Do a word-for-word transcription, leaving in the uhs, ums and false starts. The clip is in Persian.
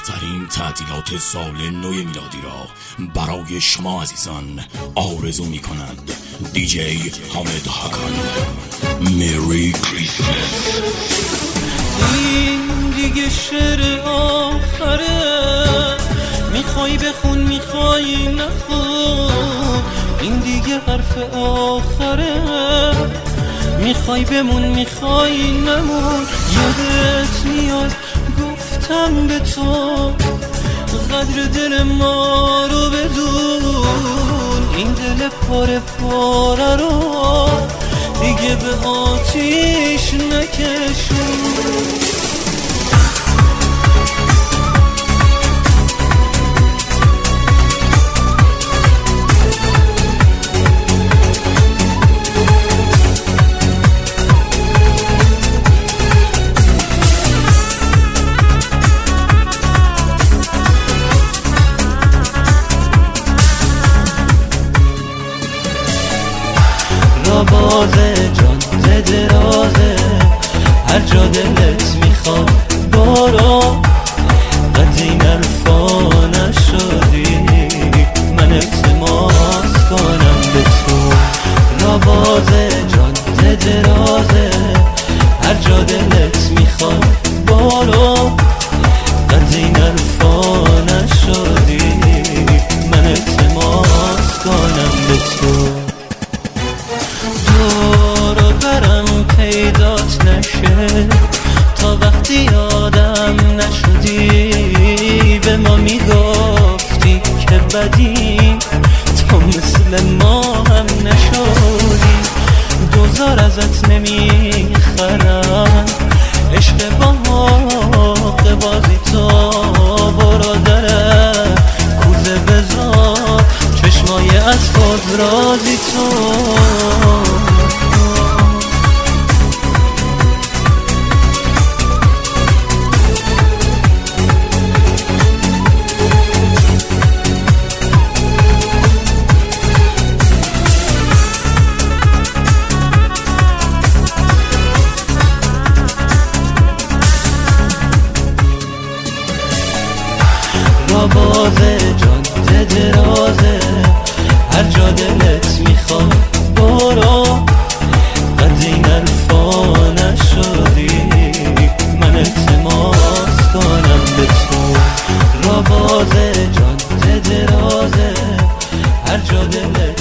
بهترین تعطیلات سال نو میلادی را برای شما عزیزان آرزو می کند دی جی حامد حکان. میری کریسمس. این دیگه شعر آخره، میخوای بخون میخوای نخون، این دیگه حرف آخره، میخوای بمون میخوای نمون. یادت میاد گفتم به تو قدر دل ما رو بدون، این دل پاره پاره رو دیگه به آتیش نکشون. بازه جاده درازه، هر جا دلت میخواد برو، قد این حرفا نشدی من التماس کنم به تو. را بازه جاده درازه، هر جا دلت میخواد برو، قد این حرفا نشدی من التماس کنم به تو. دورو برم پیدات نشه تا وقتی یادم نشدی، به ما میگفتی که بدی تو مثل ما هم نشدی. دوزار ازت نمیخرم عشق با بازی تو، برادره کوزه بذار چشمای از خود رازی تو. بازه جاده درازه، هر جا دلت میخواد برو، قد این حرفا نشدی من التماس کنم به تو. را بازه جاده درازه، هر جا دلت